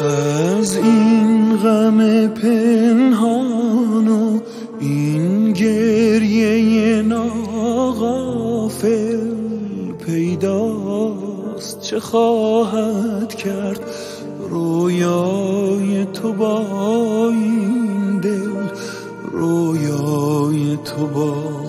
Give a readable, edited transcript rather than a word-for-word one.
از این غم پنهان و این گریه ناغافل پیداست چه خواهد کرد رویای تو با این دل، رویای تو با